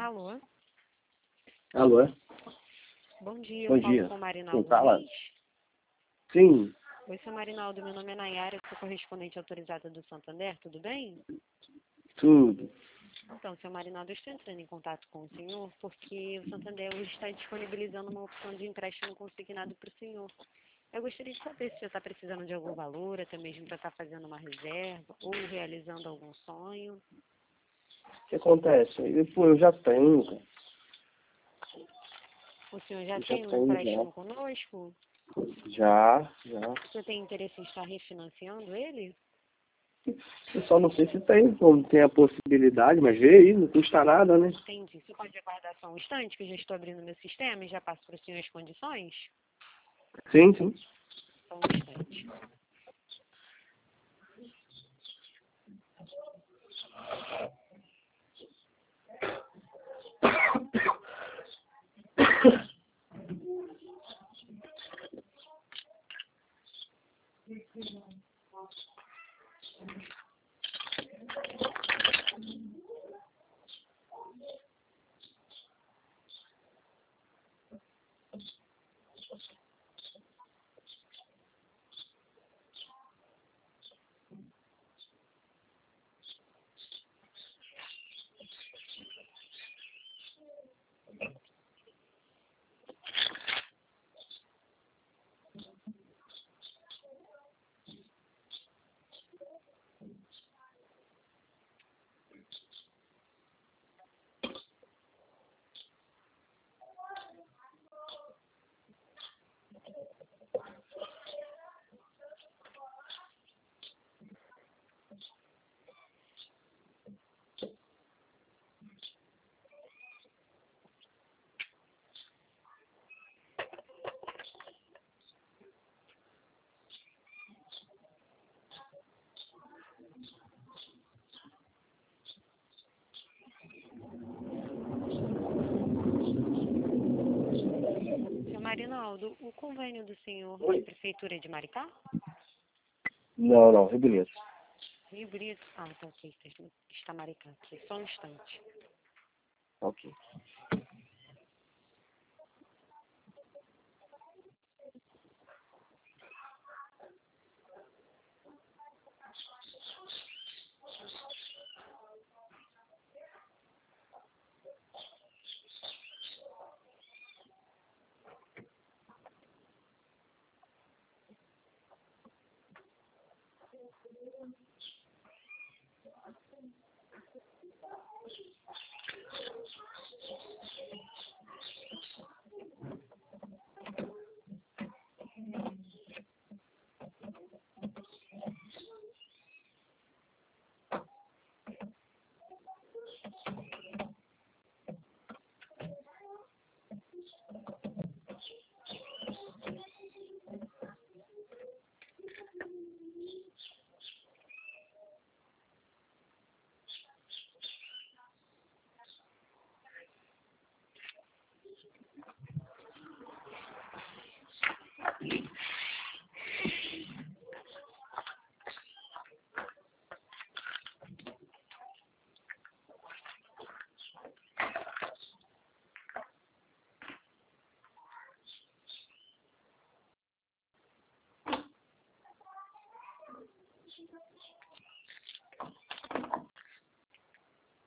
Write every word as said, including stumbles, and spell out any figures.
Alô? Alô? Bom dia, Bom eu falo dia. com o Marinaldo Quem fala? Luiz. Sim, Oi, seu Marinaldo, meu nome é Nayara, eu sou correspondente autorizada do Santander, tudo bem? tudo. Então, seu Marinaldo, eu estou entrando em contato com o senhor porque o Santander hoje está disponibilizando uma opção de empréstimo consignado para o senhor. Eu gostaria de saber se o senhor está precisando de algum valor, até mesmo para estar fazendo uma reserva ou realizando algum sonho. O que acontece? Eu, pô, eu já tenho, cara. O senhor já Eu já tem um tenho, empréstimo conosco? já. Já, já. O senhor tem interesse em estar refinanciando ele? Eu só não sei se tem, como tem a possibilidade, mas vê aí, não custa nada, né? Entendi. Você pode aguardar só um instante, que eu já estou abrindo meu sistema e já passo para o senhor as condições? Sim, sim. Só um instante. Seu Marinaldo, o convênio do senhor da Oi? Prefeitura é de Maricá? Não, não, Rio Bonito. Rio Brito. Ah, tá ok. Está Maricá aqui. Só um instante. Ok.